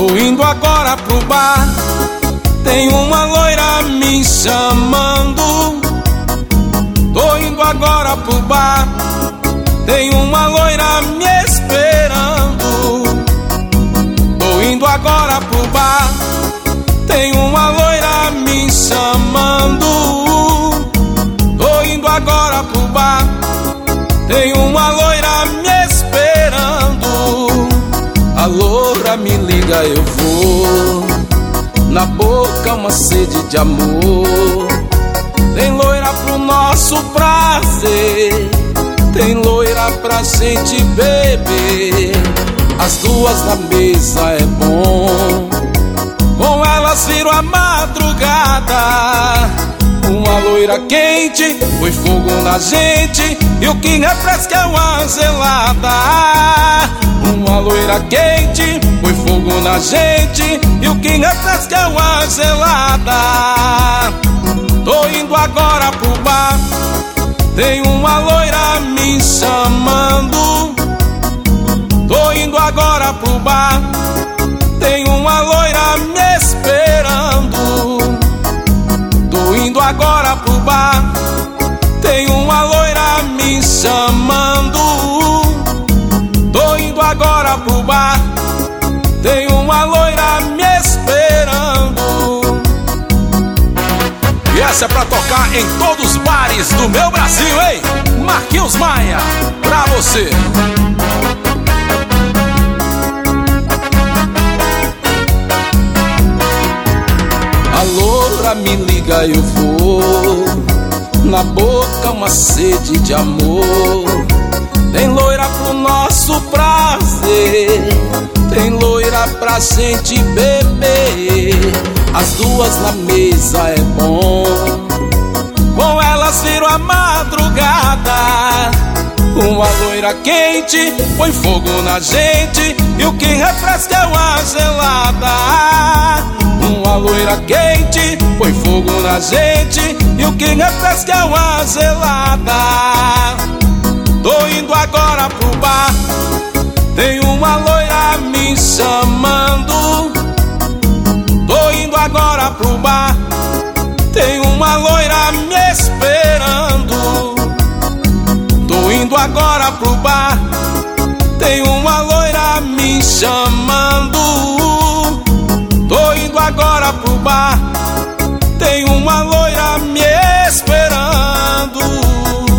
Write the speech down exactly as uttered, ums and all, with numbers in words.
Tô indo agora pro bar, tem uma loira me chamando. Tô indo agora pro bar, tem uma loira me esperando. Tô indo agora pro bar, tem uma loira me chamando. Tô indo agora pro bar, tem uma loira me esperando. A loura me liga, eu vou, na boca uma sede de amor. Tem loira pro nosso prazer, tem loira pra gente beber. As duas na mesa é bom, com elas viro a madrugada. Uma loira quente põe fogo na gente, e o que refresca é uma gelada. Uma loira quente põe fogo na gente, e o que refresca é uma gelada. Tô indo agora pro bar, tem uma loira me chamando. Tô indo agora pro bar, tem uma loira me esperando. Tô indo agora pro bar, tem uma loira me chamando. Tô indo agora pro bar, tem uma loira me esperando. E essa é pra tocar em todos os bares do meu Brasil, hein? Marquinhos Maia, pra você. A loura me liga, eu vou, na boca uma sede de amor. Tem loira pro nosso prazer, tem loira pra gente beber. As duas na mesa é bom, com elas viro a madrugada. Uma loira quente põe fogo na gente, e o que refresca é uma gelada. Uma loira quente põe fogo na gente, e o que refresca é uma gelada. Tô indo agora pro bar, tem uma loira me chamando. Tô indo agora pro bar, tem uma loira me esperando. Tô indo agora pro bar, tem uma loira me chamando. Tô indo agora pro bar, tem uma loira me esperando.